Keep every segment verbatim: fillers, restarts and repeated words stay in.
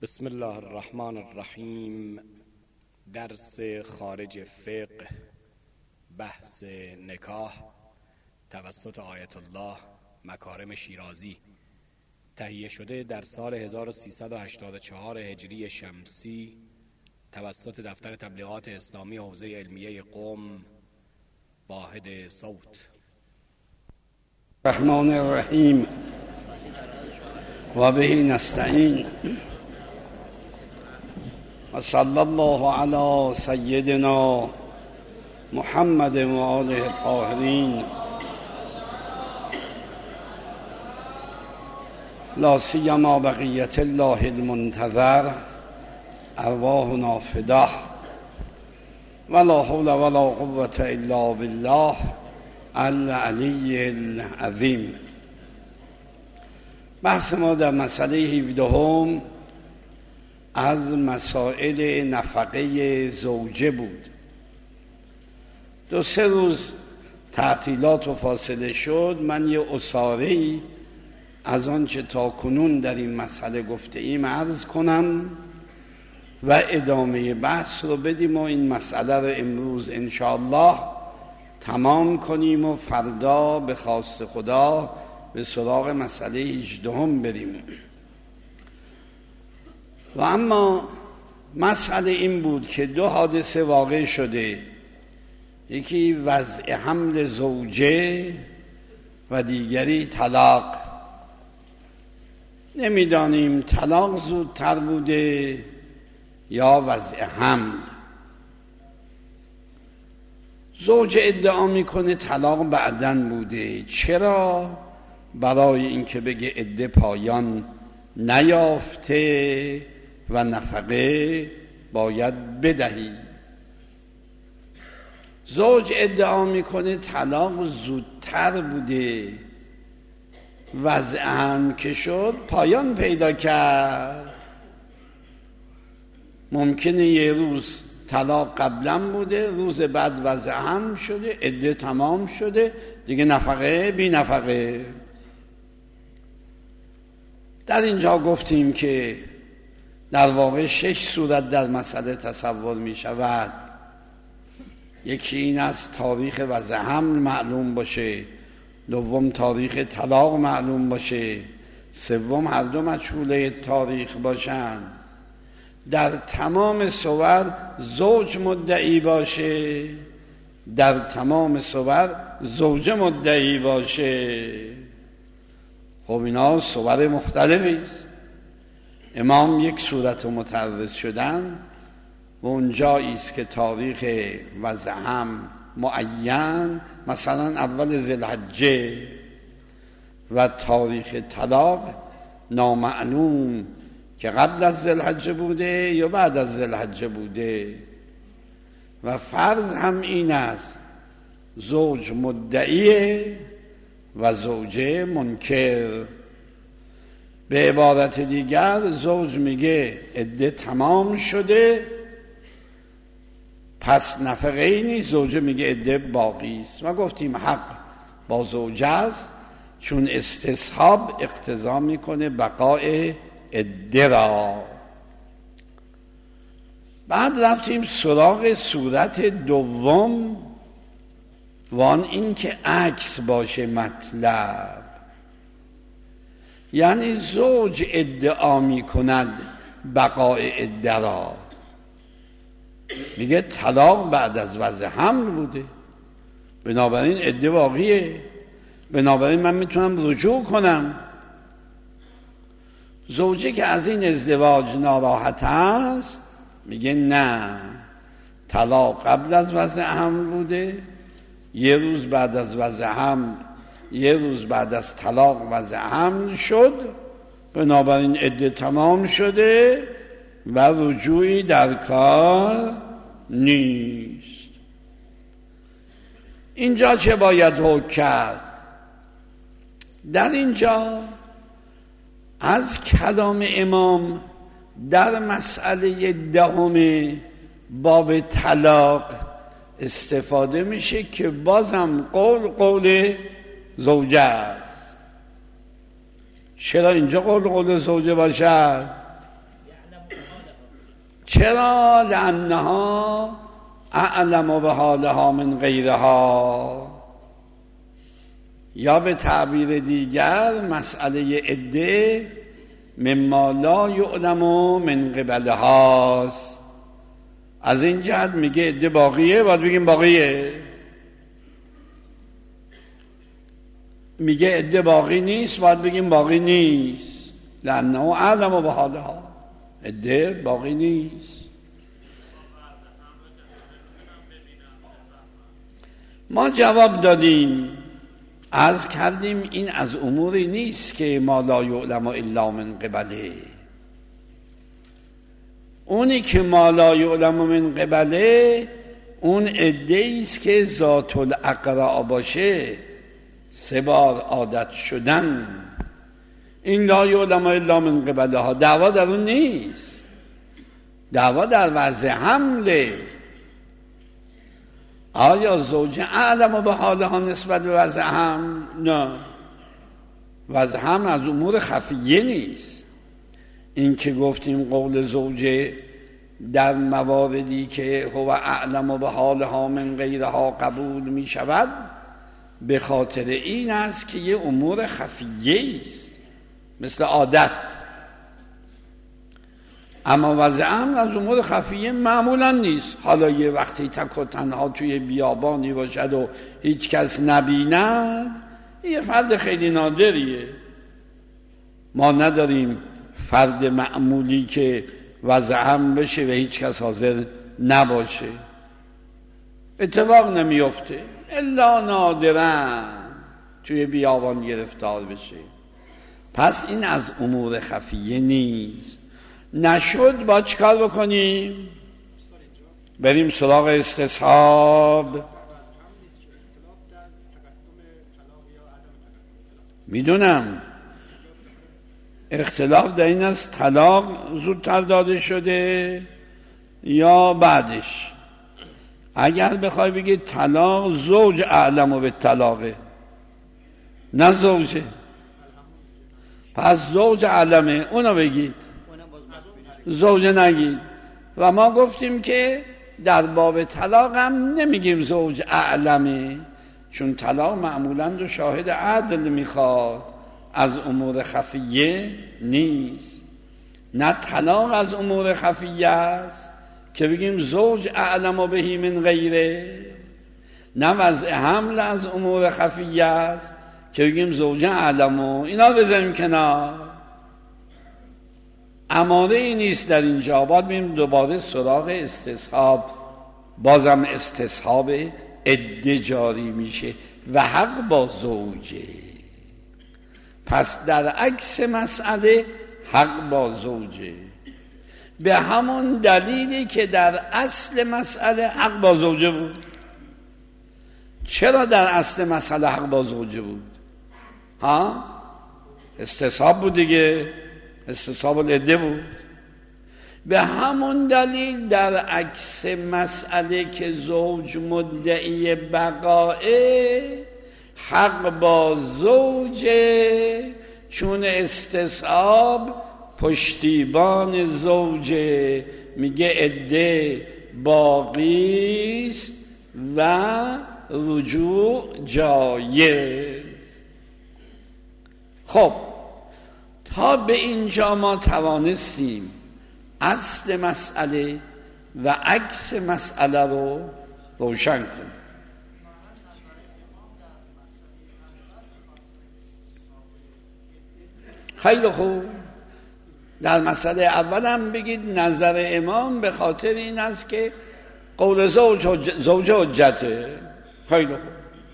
بسم الله الرحمن الرحیم. درس خارج فقه، بحث نکاح توسط آیت الله مکارم شیرازی، تهیه شده در سال هزار و سیصد و هشتاد و چهار هجری شمسی توسط دفتر تبلیغات اسلامی حوزه علمیه قم، واحد صوت. الرحمن الرحیم و به نستعین و صلی الله علی سیدنا محمد و آله الطاهرین، لا سیما بقیت الله المنتظر، ارواحنا فداه، ولا حول ولا قوة الا بالله العلی العظیم. بحث ما در مسئله هفدهم از مسائل نفقه زوجه بود. دو سه روز تعطیلات و فاصله شد. من یه عصاره‌ای از آنچه تا کنون در این مسئله گفته ایم عرض کنم و ادامه بحث رو بدیم و این مسئله رو امروز انشاءالله تمام کنیم و فردا به خواست خدا به سراغ مسئله هجدهم بریم. و اما مسئله این بود که دو حادثه واقع شده، یکی وضع حمل زوجه و دیگری طلاق. نمیدانیم طلاق زودتر بوده یا وضع حمل. زوج ادعا میکنه طلاق بعدن بوده. چرا؟ برای اینکه بگه عده پایان نیافته و نفقه باید بدهی. زوج ادعا میکنه طلاق زودتر بوده، وضع هم که شد پایان پیدا کرد. ممکنه یه روز طلاق قبلا بوده، روز بعد وضع هم شده، عده تمام شده، دیگه نفقه بی نفقه. در اینجا گفتیم که در واقع شش صورت در مسئله تصور می شود. یکی این است تاریخ وضع حمل معلوم باشه، دوم تاریخ طلاق معلوم باشه، سوم هر دو مجهوله تاریخ باشن، در تمام صور زوج مدعی باشه، در تمام صور زوجه مدعی باشه. خب اینا صور مختلفی است. امام یک صورت متعرض شدن و اونجایی است که تاریخ وضع هم معین، مثلا اول ذوالحجه، و تاریخ طلاق نامعلوم که قبل از ذوالحجه بوده یا بعد از ذوالحجه بوده. و فرض هم این است زوج مدعیه و زوجه منکر. به عبارت دیگر زوج میگه عده تمام شده پس نفقه ای نیست، زوجه میگه عده باقی است. و گفتیم حق با زوجه است، چون استصحاب اقتضا میکنه بقای عده را. بعد رفتیم سراغ صورت دوم، وان این که عکس باشه مطلب، یعنی زوج ادعا می کند بقای عده را، میگه طلاق بعد از وضع حمل بوده، بنابراین عده باقیه، بنابراین من میتونم رجوع کنم. زوجه که از این ازدواج ناراحت است میگه نه، طلاق قبل از وضع حمل بوده، یه روز بعد از وضع حمل، یه روز بعد از طلاق وضع حمل شد، بنابراین عده تمام شده و رجوعی در کار نیست. اینجا چه باید حکم کرد؟ در اینجا از کلام امام در مسئله دهم باب طلاق استفاده میشه که بازم قول قول زوجه است. چرا اینجا قول قول زوجه باشد؟ یعلم چرا؟ لانها اعلم به حالها من غیرها، یا به تعبیر دیگر مسئله عده مما لا یعلم من قبلهاست. از این جهت میگه عده باقیه، باید بگیم باقیه. میگه عده باقی نیست، باید بگیم باقی نیست. لانه اعلم به حالها، عده باقی نیست. ما جواب دادیم، عرض کردیم این از اموری نیست که ما لا یعلم الا من قبله. اونی که ما لا یعلم من قبله اون عده‌ای است که ذات الاقرا باشه، سه بار عادت شدن. این لا یعلم الا من قبله ها دعوا در اون نیست، دعوا در وضع حمله. آیا زوجه اعلم به حالها نسبت به وضع حمل؟ نه، وضع حمل از امور خفیه نیست. این که گفتیم قول زوجه در مواردی که هو اعلم به حالها من غیرها قبول می شود، به خاطر این است که یه امور خفیه است مثل عادت. اما وضع امن از امور خفیه معمولا نیست. حالا یه وقتی تک و تنها توی بیابانی باشد و هیچ کس نبیند، یه فرد خیلی نادریه. ما نداریم فرد معمولی که وضع امن بشه و هیچ کس حاضر نباشه، اتفاق نمیفته الا نادرا توی بیابان گرفتار بشه. پس این از امور خفیه نیست. نشد با چیکار بکنیم؟ بریم سراغ استصحاب. میدونم اختلاف در این است طلاق زودتر داده شده یا بعدش. اگر بخوای بگی طلاق، زوج اعلم به طلاقه، نه زوجه. پس زوج اعلمه، اونو بگید، زوجه نگید. و ما گفتیم که در باب طلاق هم نمیگیم زوج اعلمه، چون طلاق معمولا دو شاهد عدل میخواد، از امور خفیه نیست. نه طلاق از امور خفیه است که بگیم زوج اعلم بهی من غیره، نه وضع حمل از امور خفیه است که بگیم زوج اعلم. اینا بذاریم کنار، اماره ای نیست در اینجا. باید بیم دوباره سراغ استصحاب. بازم استصحاب عده جاری میشه و حق با زوجه. پس در عکس مسئله حق با زوجه، به همون دلیلی که در اصل مسئله حق با زوجه بود. چرا در اصل مسئله حق با زوجه بود؟ ها؟ استصحاب بود دیگه، استصحاب العده بود. به همون دلیل در عکس مسئله که زوج مدعی بقائه، حق با زوجه، چون استصحاب پشتیبان زوجه. میگه عده باقیست و رجوع جایز. خب تا به اینجا ما توانستیم اصل مسئله و عکس مسئله رو روشن کنیم. خیلی خوب. در مسئله اول هم بگید نظر امام به خاطر این است که قول زوج زوج حجته. خیلی خوب.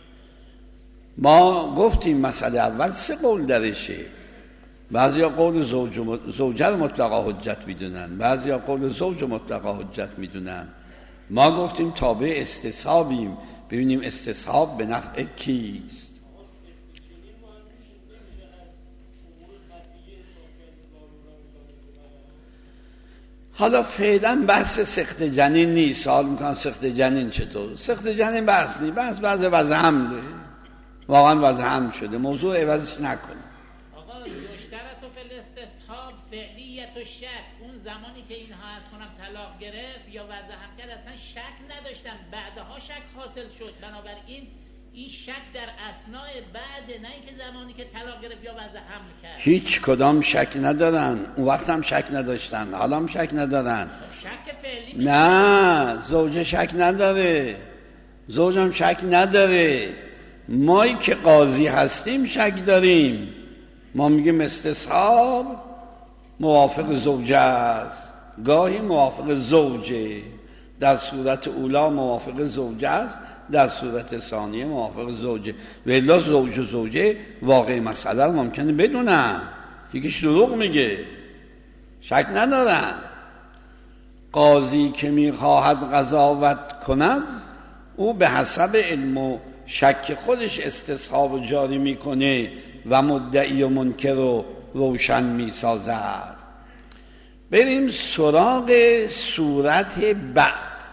ما گفتیم مسئله اول سه قول درشه. بعضیا قول زوج زوجه رو مطلقا حجت میدونن، بعضیا قول زوج مطلقا حجت میدونن. ما گفتیم تابع استصحابیم، ببینیم استصحاب به نفع کیست. حالا فعلا بحث سخت جنین نیست. سوال میکنن سخت جنین چطور؟ سخت جنین بحث نیست، بحث بحث وضع حمله. واقعا وضع حمل شده، موضوع عوضش نکنه. آقا یشترط فی الاستصحاب فعلیت الشرط، اون زمانی که اینها از کنم طلاق گرفت یا وضع هم کرد اصلا شک نداشتن، بعدها شک حاصل شد. بنابراین این شک در اثناء بعد، نه اینکه زمانی که طلاق گرفت یا وضع حمل کرد. هیچ کدام شک ندارن، اون وقت هم شک نداشتن، حالا هم شک ندارن. شک فعلی نه، زوجه شک نداره، زوجم شک نداره. مایی که قاضی هستیم شک داریم. ما میگیم استصحاب موافق زوجه است، گاهی موافق زوجه، در صورت اولا موافق زوجه است، در صورت ثانیه موافق زوجه. و الا زوج و زوجه واقعی مسئله رو ممکنه بدونن، یکیش دروغ میگه، شک ندارن. قاضی که میخواهد قضاوت کند او به حسب علم و شک خودش استصحاب جاری میکنه و مدعی و منکر رو روشن میسازد. بریم سراغ صورت بعد.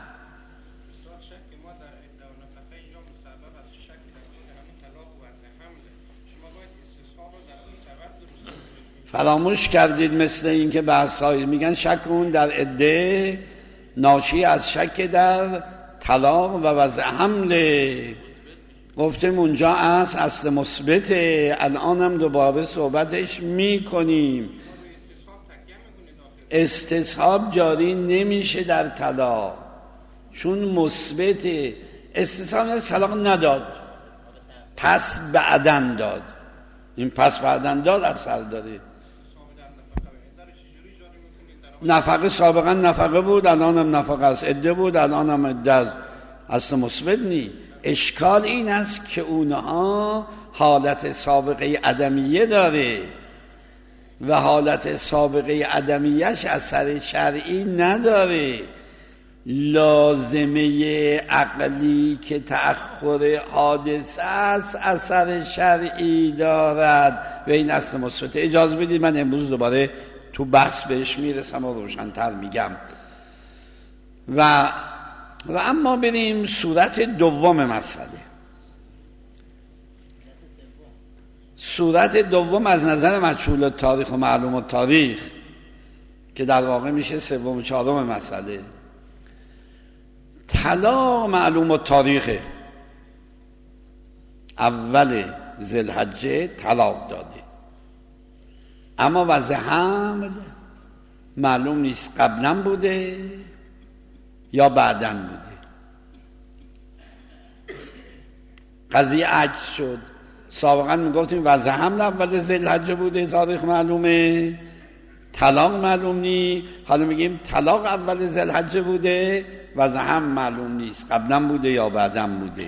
فراموش کردید مثل این که بحثایی میگن شک اون در عده ناشی از شک در طلاق و وضع حمله. گفتیم اونجا است اصل مثبته، الانم دوباره صحبتش میکنیم. استصحاب جاری نمیشه در طلاق چون مثبته. استصحاب طلاق نداد، پس بعدن داد، این پس بعدن داد اثر داره. نفقه سابقا نفقه بود، الانم نفقه است، عده بود، الانم عده است، اصل مثبت نی. اشکال این است که اونها حالت سابقه عدمیه داره و حالت سابقه عدمیهش اثر شرعی نداره. لازمه عقلی که تأخر حادثه است اثر شرعی دارد و این اصل مثبت. اجازه بدید من امروز دوباره تو بحث بهش میرسم و روشن‌تر میگم. و و اما بریم صورت دوم مسئله. صورت دوم از نظر مجهول تاریخ و معلوم تاریخ که در واقع میشه سوم و چهارم مسئله. طلاق معلوم التاریخه، اول ذوالحجه طلاق داده، اما وضع حمل معلوم نیست قبلا بوده یا بعداً بوده. قضیه عجز شد. سابقا میگفتیم وضع حمل اول ذوالحجه بوده، تاریخ معلومه، طلاق معلوم نی. حالا میگیم طلاق اول ذوالحجه بوده، وضع حمل معلوم نیست قبلا بوده یا بعداً بوده.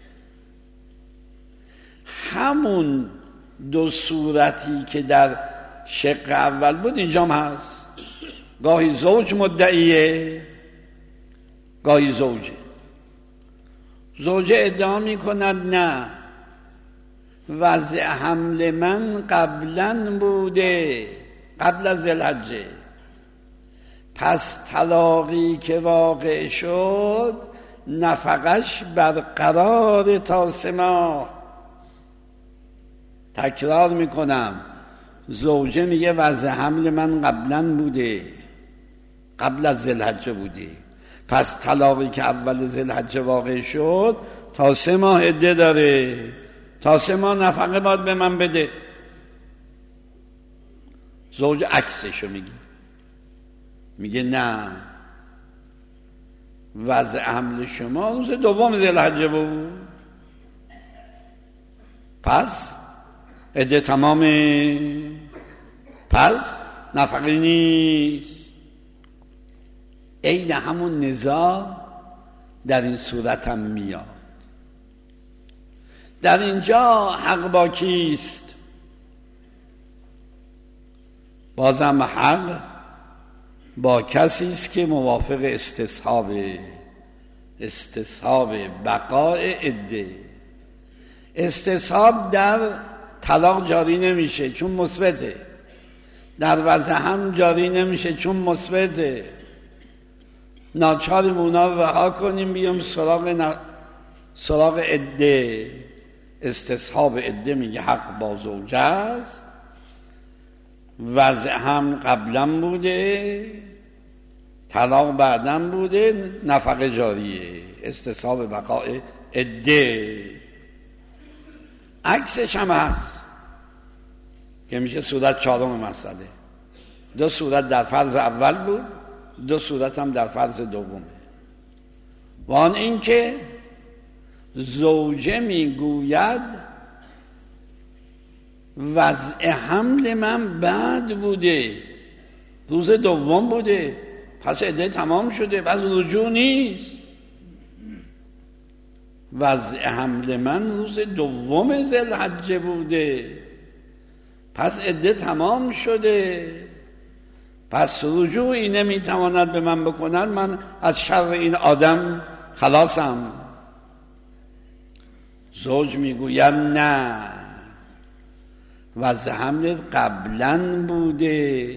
همون دو صورتی که در شق اول بود اینجا هم هست. گاهی زوج مدعیه، گاهی زوجه. زوجه ادعا می کند نه، وضع حمل من قبلا بوده، قبل از ذوالحجه، پس طلاقی که واقع شد نفقش برقرار تا سه ماه. تکرار میکنم، زوجه میگه وضع حمل من قبلا بوده، قبل از ذوالحجه بوده، پس طلاقی که اول ذوالحجه واقع شد تا سه ماه عده داره، تا سه ماه نفقه باید به من بده. زوج عکسشو میگه، میگه نه، وضع حمل شما روز دوم ذوالحجه بود، پس عده تمامه، پس نفقه نیست. عین همون نزاع در این صورت هم میاد. در اینجا حق با کیست؟ بازم حق با کسی است که موافق استصحاب استصحاب بقای عده. استصحاب در طلاق جاری نمیشه چون مثبته، در وضع هم جاری نمیشه چون مثبته. ناچاریم اونا رو رها کنیم بیام سراغ ن... سراغ عده. استصحاب عده میگه حق با زوجه است، وضع هم قبلا بوده، طلاق بعدم بوده، نفقه جاریه، استصحاب بقای عده. عکسش هم هست که میشه صورت چهارم مسئله. دو صورت در فرض اول بود، دو صورت هم در فرض دومه. و آن این که زوجه میگوید وضع حمل من بعد بوده، روز دوم بوده، پس عده تمام شده، پس رجوع نیست. وضع حمل من روز دوم ذوالحجه بوده، پس عده تمام شده، پس رجوعی نمیتواند به من بکند، من از شر این آدم خلاصم. زوج میگوید نه، وضع حمل قبلا بوده،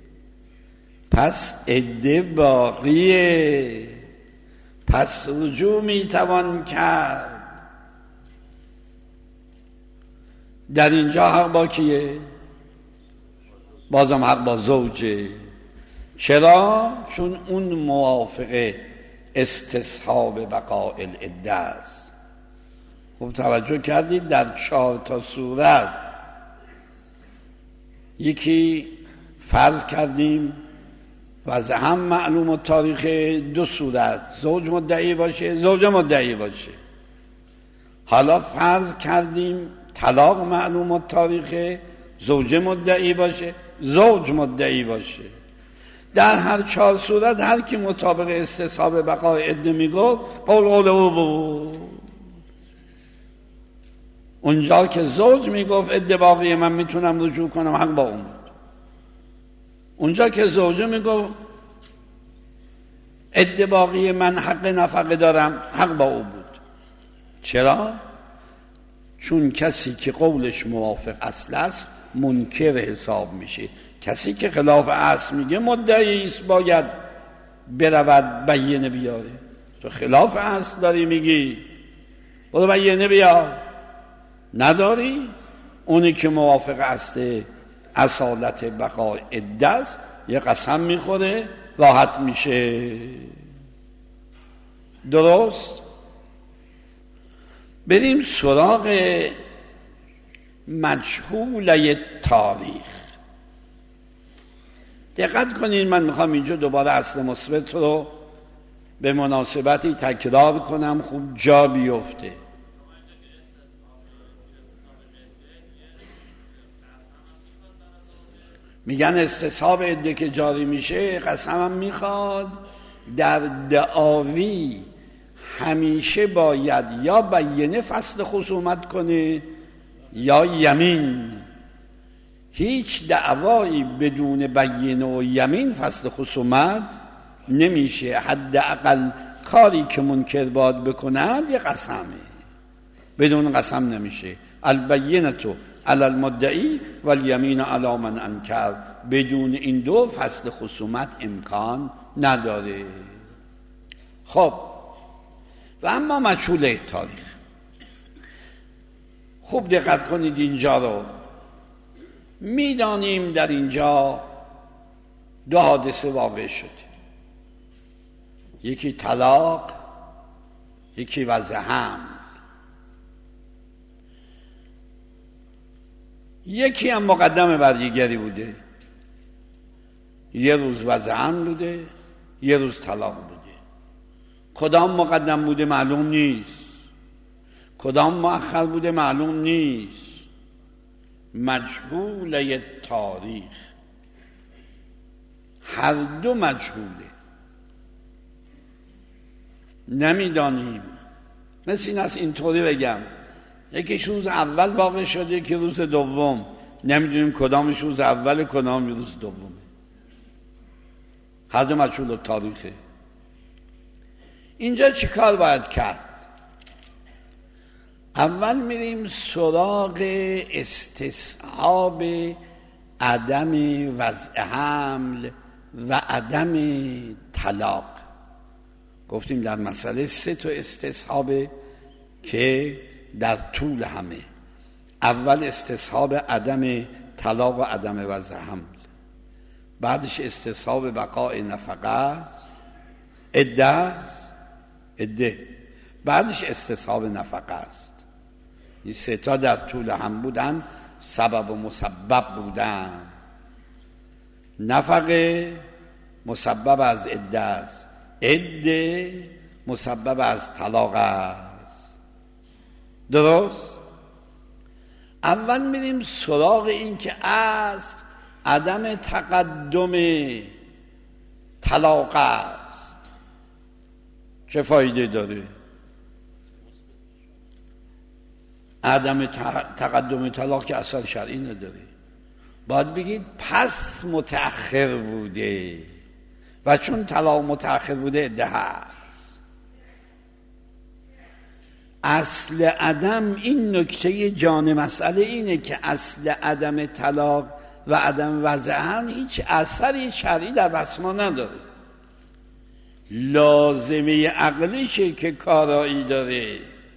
پس عده باقیه، پس رجوع میتوان کرد. در اینجا حق با کیه؟ بازم حق با زوجه. چرا؟ چون اون موافق استصحاب بقاء العده است. خب توجه کردید در چهار تا صورت یکی فرض کردیم وضع هم معلوم التاریخ، دو صورت زوج مدعی باشه، زوجه مدعی باشه. حالا فرض کردیم طلاق معلوم التاریخ، زوجه مدعی باشه، زوج مدعی باشه. در هر چهار صورت هر کی مطابق استصحاب بقای عده میگفت قول قول او بود. اونجا که زوج میگفت عده باقی من میتونم رجوع کنم، حق با اون بود. اونجا که زوجه میگفت عده باقی من حق نفقه دارم، حق با او بود. چرا؟ چون کسی که قولش موافق اصل است منکر حساب میشه. کسی که خلاف اصل میگه مدعی است، باید برود بینه بیاره. تو خلاف اصل داری میگی، برو بینه بیار. نداری؟ اونی که موافق اصل اصالت بقای عده است یه قسم میخوره، راحت میشه. درست؟ بریم سراغ مجهوله تاریخ. دقت کنین، من میخوام اینجا دوباره اصل مثبت رو به مناسبتی تکرار کنم، خوب جا بیفته. میگن استصحاب عده که جاری میشه قسم هم میخواد. در دعاوی همیشه باید یا بینه فصل خصومت کنه یا یمین. هیچ دعوایی بدون بینه و یمین فصل خصومت نمیشه. حداقل کاری که منکر باید بکند یه قسمه، بدون قسم نمیشه. البینه علی المدعی و الیمین علی من انکر. بدون این دو فصل خصومت امکان نداره. خب و اما مجهوله تاریخ. خوب دقت کنید اینجا رو. میدانیم در اینجا دو حادثه واقع شده، یکی طلاق، یکی وضع حمل. یکی هم مقدم بر دیگری بوده، یه روز وضع حمل بوده، یه روز طلاق بوده. کدام مقدم بوده معلوم نیست، کدام مؤخر بوده معلوم نیست. مجهوله تاریخ، هر دو مجهوله، نمیدانیم. مثل این است اینطوری بگم، یکیش روز اول واقع شده که روز دوم، نمیدونیم کدامش روز اول کدام روز دومه. هر دو مجهول تاریخه. اینجا چی کار باید کرد؟ اول میریم سراغ استصحاب عدم وضع حمل و عدم طلاق. گفتیم در مسئله سه تا استصحابه که در طول همه. اول استصحاب عدم طلاق و عدم وضع حمل، بعدش استصحاب بقای نفقه است، عده است، عده، بعدش استصحاب نفقه است. این سه تا در طول هم بودن، سبب و مسبب بودن. نفقه مسبب از عده است، عده مسبب از طلاق است. درست؟ اول میریم سراغ این که از عدم تقدم طلاق است. چه فایده داره؟ عدم تقدم طلاق که اثر شرعی نداره. باید بگید پس متأخر بوده و چون طلاق متأخر بوده عده هست. اصل عدم، این نکته جان مسئله اینه که اصل عدم طلاق و عدم وضع هم هیچ اثری شرعی در بحث ما نداره. لازمه عقلیشه که کارایی داره.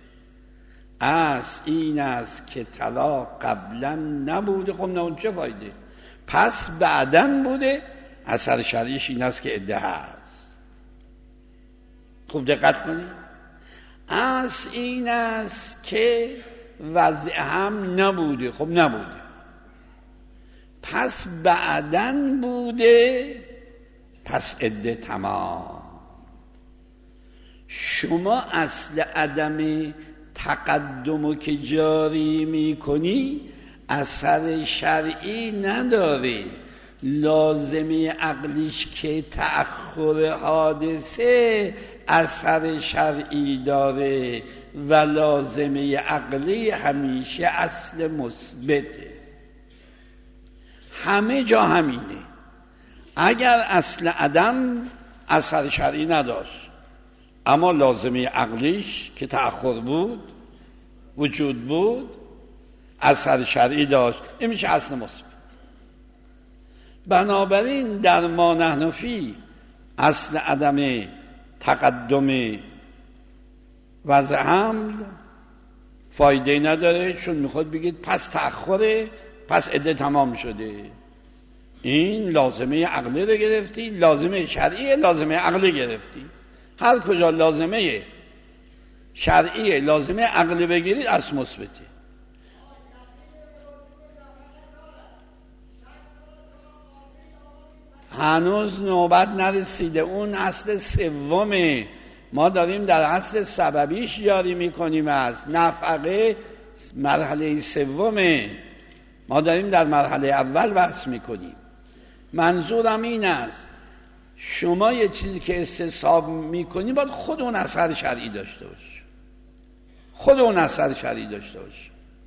از این است که طلاق قبلا نبوده، خب نه چه فایده؟ پس بعدن بوده، اثر شرعیش این است که عده هست. خوب دقت کنید. از این است که وضع هم نبوده، خب نبوده، پس بعدن بوده، پس عده تمام. شما اصل عدم تقدمو که جاری میکنی اثر شرعی نداره. لازمه عقلیش که تأخر حادثه اثر شرعی داره و لازمه عقلی همیشه اصل مثبته. همه جا همینه. اگر اصل عدم اثر شرعی نداشت اما لازمه عقلیش که تأخر بود وجود بود اثر شرعی داشت، این میشه اصل مثبت. بنابراین در ما نحن فی اصل عدم تقدم وضع حمل فایده نداره، چون میخواد بگید پس تأخره، پس عده تمام شده. این لازمه عقلی رو گرفتی، لازمه شرعی، لازمه عقلی گرفتی. هر کجا لازمه شرعی لازمه عقلی بگیرید اصل مثبته. هنوز نوبت نرسیده، اون اصل سومه. ما داریم در اصل سببیش جاری میکنیم. از نفقه مرحله سومه، ما داریم در مرحله اول بحث میکنیم. منظورم این است شما یه چیزی که استصحاب میکنی باید خود اون اثر شرعی داشته باشه، خود اون اثر شرعی داشته باشه.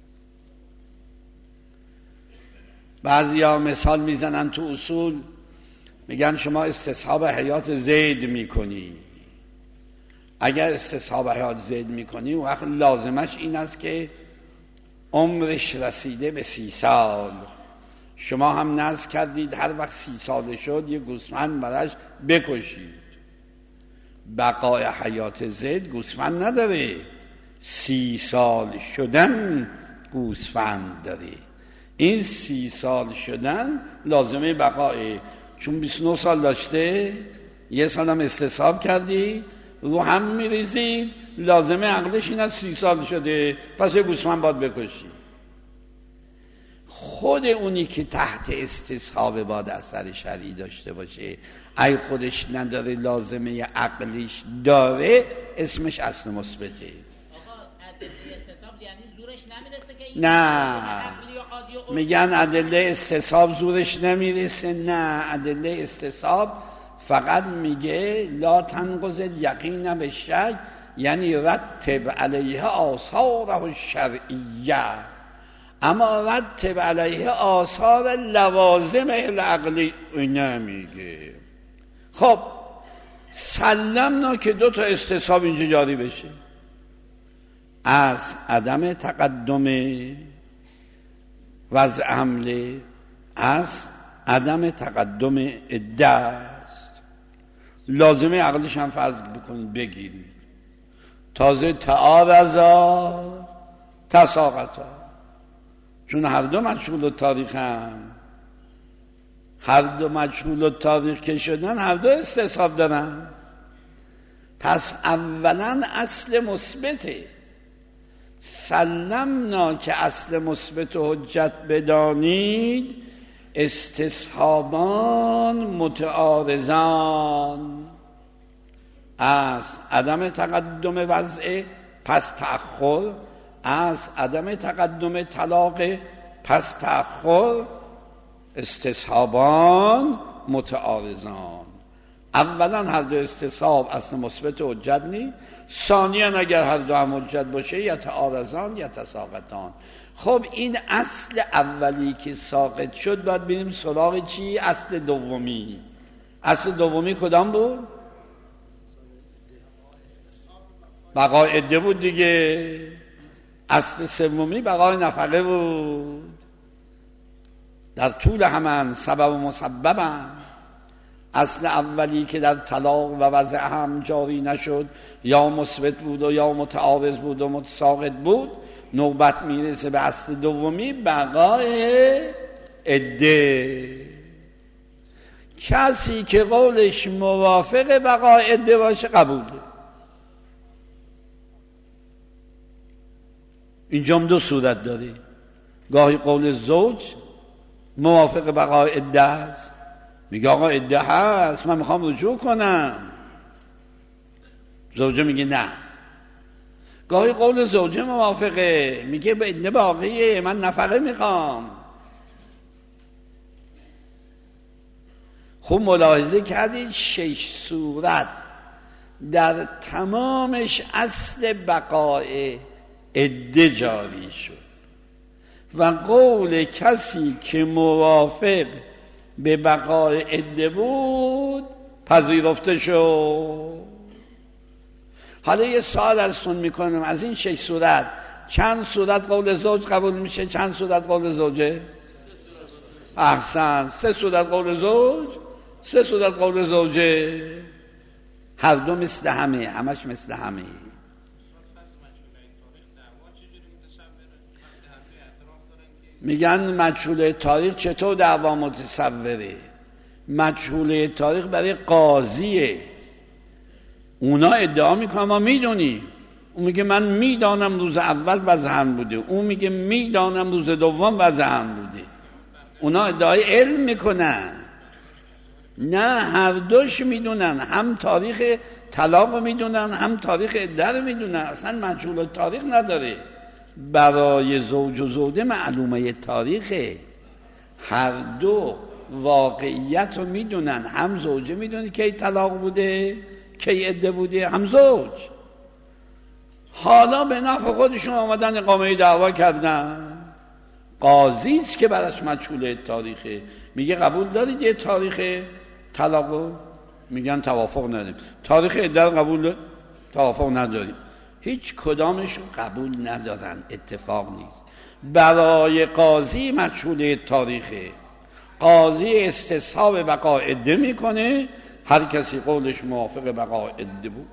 بعضی ها مثال میزنن تو اصول، میگن شما استصحاب حیات زید میکنی. اگر استصحاب حیات زید میکنی وقت لازمش این است که عمرش رسیده به سی سال. شما هم نذر کردید هر وقت سی سال شد یه گوسفند براش بکشید. بقای حیات زید گوسفند نداره، سی سال شدن گوسفند داره. این سی سال شدن لازمه بقای، چون بیست و نه سال داشته یه سال هم استصحاب کردی رو هم میریزید، لازمه عقلش این است سی سال شده پس یه گوسفند باید بکشی. خود اونی که تحت استصحاب باید اثر شرعی داشته باشه، ای خودش نداره لازمه عقلیش داره، اسمش اصل مثبته. نه میگن ادله استصحاب زورش نمیرسه. نه، ادله استصحاب فقط میگه لا تنقض الیقین بالشک، یعنی رتب علیه آثاره الشرعیه، اما رتب علیه آثار لوازم العقلی نمیگه. خب سلمنا که دو تا استصحاب اینجا جاری بشه، از عدم تقدم وضع حمله، از عدم تقدم عده است. لازمه عقلش هم فرض بکنید بگیرید. تازه تعارضا تساقطا، چون هر دو مشغول تاریخ هم. هر دو مجهول و تاریخ که شدن هر دو استصحاب دارن. پس اولا اصل مثبته، سلمنا که اصل مثبت و حجت بدانید، استصحابان متعارضان از عدم تقدم وضع پس تأخر، از عدم تقدم طلاق پس تأخر، استصحابان متعارضان. اولا هر دو استصحاب اصل مثبت حجت نی، ثانیا اگر هر دو هم حجت باشه یتعارضان یتساقطان. خب این اصل اولی که ساقط شد باید بریم سراغ چی؟ اصل دومی. اصل دومی کدام بود؟ بقای عده بود دیگه. اصل سومی بقای نفقه بود. در طول همان سبب و مسببن. اصل اولی که در طلاق و وضع هم جاری نشد، یا مثبت بود و یا متعارض بود و متساقط بود، نوبت میرسه به اصل دومی بقای عده. کسی که قولش موافق بقای عده باشه قبوله. اینجا هم دو صورت داری، گاهی قول زوج موافق بقای عده است، میگه آقا عده هست من میخوام رجوع کنم، زوجه میگه نه. گاهی قول زوجه موافقه، میگه به عده باقیه من نفقه میخوام. خوب ملاحظه کردید شش صورت در تمامش اصل بقای عده جاری شد و قول کسی که موافق به بقای عده بود پذیرفته شد. حالا یه سوال ازتون میکنم، از این شش صورت چند صورت قول زوج قبول میشه، چند صورت قول زوجه؟ احسن، سه صورت قول زوج، سه صورت قول زوجه، هر دو مثل همه، همش مثل همه. میگن مجهول تاریخ چطور دعوا متصوره؟ مجهول تاریخ برای قاضیه، اونا ادعا میکنن ما میدونیم، اون میگه من میدانم روز اول وضعم بوده، اون میگه میدانم روز دوم وضعم بوده، اونا ادعای علم میکنن. نه، هر دوش میدونن، هم تاریخ طلاق میدونن هم تاریخ عده رو میدونن، اصلا مجهول تاریخ نداره. برای زوج و زوجه معلومه تاریخه، هر دو واقعیت رو میدونن، هم زوجه میدونه کی طلاق بوده کی عده بوده، هم زوج. حالا به نفع خودشون آمدن اقامه دعوا کردن، قاضی است که براش مجهول تاریخه، میگه قبول دارید یه تاریخ طلاق؟ میگن توافق نداریم. تاریخ عده قبول؟ توافق نداریم. هیچ کدامشون قبول ندارن، اتفاق نیست. برای قاضی مجهول تاریخه، قاضی استصحاب بقای عده میکنه، هر کسی قولش موافق بقای عده بود.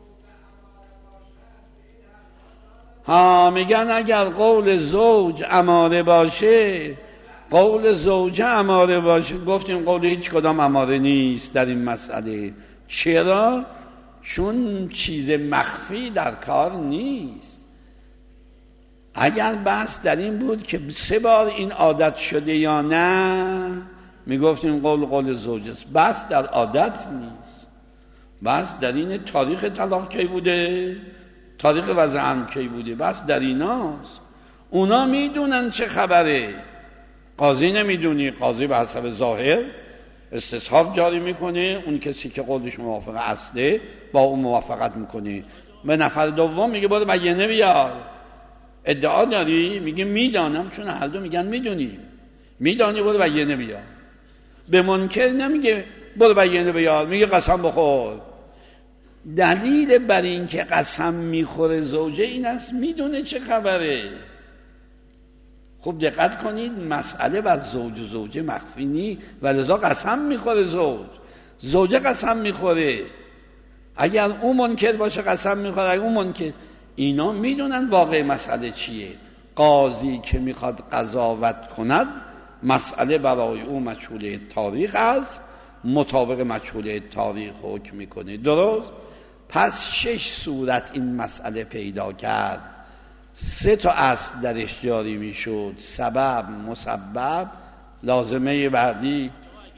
ها میگن اگر قول زوج اماره باشه، قول زوجه اماره باشه، گفتیم قول هیچ کدام اماره نیست در این مسئله. چرا؟ چون چیز مخفی در کار نیست. اگر بحث در این بود که سه بار این عادت شده یا نه، میگفتیم قول قول زوجه است. بحث در عادت نیست، بحث در این تاریخ طلاق کی بوده، تاریخ وضع هم کی بوده، بحث در ایناست. اونا میدونن چه خبره، قاضی نمیدونی. قاضی به حسب ظاهر استصحاب جاری میکنه، اون کسی که قولش موافق اصله با اون موافقت میکنه. به نفر دوم میگه برو بیانیه بیار، ادعا داری؟ میگه میدانم، چون هر دو میگن میدونی، میدانی برو بیانیه بیار. به منکر نمیگه برو بیانیه بیار، میگه قسم بخور. دلیل بر این که قسم میخوره زوجه این است میدونه چه خبره. خوب دقت کنید، مسئله بر زوج و زوجه مخفی نی و لذا قسم میخوره زوج، زوجه قسم میخوره. اگر اون منکر باشه قسم میخوره، اگر اون منکر. اینا میدونن واقع مسئله چیه. قاضی که میخواد قضاوت کند مسئله برای او مجهوله تاریخ است، مطابق مجهوله تاریخ حکم میکنه. درست؟ پس شش صورت این مسئله پیدا کرد، سه تا اصل درش جاری میشد: سبب، مسبب، لازمه بعدی.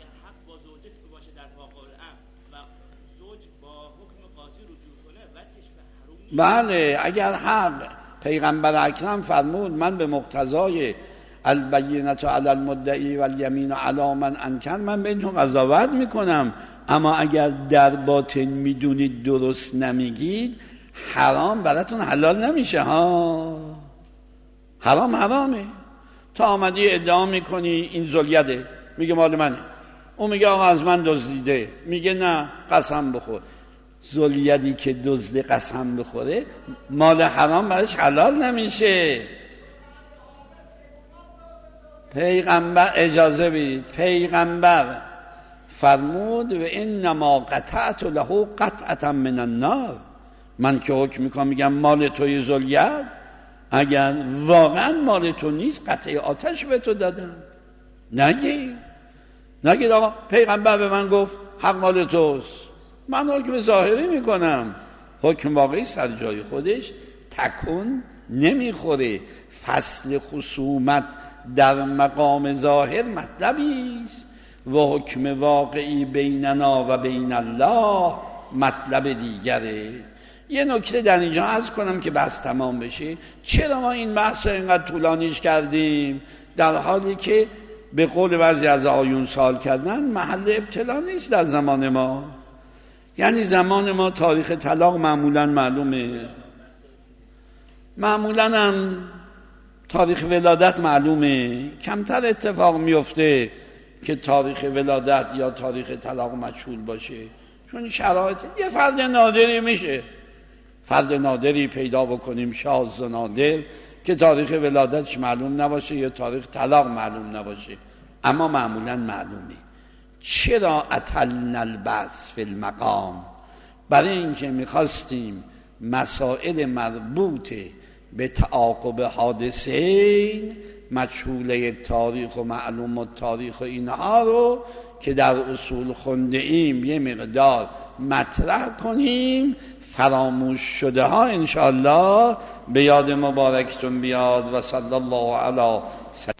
بله، اگر حق، پیغمبر اکرم فرمود من به مقتضای البینة علی المدعی و الیمین علی من انکر، من بهتون قضاوت میکنم، اما اگر در باطن میدونید درست نمیگید، حرام براتون حلال نمیشه ها. حرام حرامه. تا آمدی ادعا میکنی این ذوالیده، میگه مال منه، اون میگه آقا از من دزدیده، میگه نه قسم بخور. ذولیدی که دزد قسم بخوره مال حرام براش حلال نمیشه. پیغمبر اجازه بدید، پیغمبر فرمود و انما قطعت له قطعة من النار، من که حکم میکنم میگم مال توی ذولید، اگر واقعا مال تو نیست قطعه آتش به تو دادم. نگی نگید آقا پیغمبر به من گفت حق مال توست، من حکم ظاهری میکنم، حکم واقعی سر جای خودش تکون نمیخوره. فصل خصومت در مقام ظاهر مطلبی است و حکم واقعی بیننا و بین الله مطلب دیگره. یه نکته در اینجا عرض کنم که بحث تمام بشه. چرا ما این بحث رو اینقدر طولانیش کردیم در حالی که به قول بعضی از آیون سوال کردن محل ابتلا نیست در زمان ما؟ یعنی زمان ما تاریخ طلاق معمولا معلومه، معمولا هم تاریخ ولادت معلومه، کمتر اتفاق میفته که تاریخ ولادت یا تاریخ طلاق مجهول باشه، چون شرایط یه فرد نادری میشه، فرد نادری پیدا بکنیم شاذ و نادر که تاریخ ولادتش معلوم نباشه یا تاریخ طلاق معلوم نباشه، اما معمولا معلومه. چرا اطلنا البحث فی المقام؟ برای اینکه میخواستیم مسائل مربوط به تعاقب حادثین، مجهوله تاریخ و معلوم التاریخ و اینها رو که در اصول خونده ایم یه مقدار مطرح کنیم، فراموش شده ها انشاءالله به یاد مبارکتون بیاد. و صلی الله علی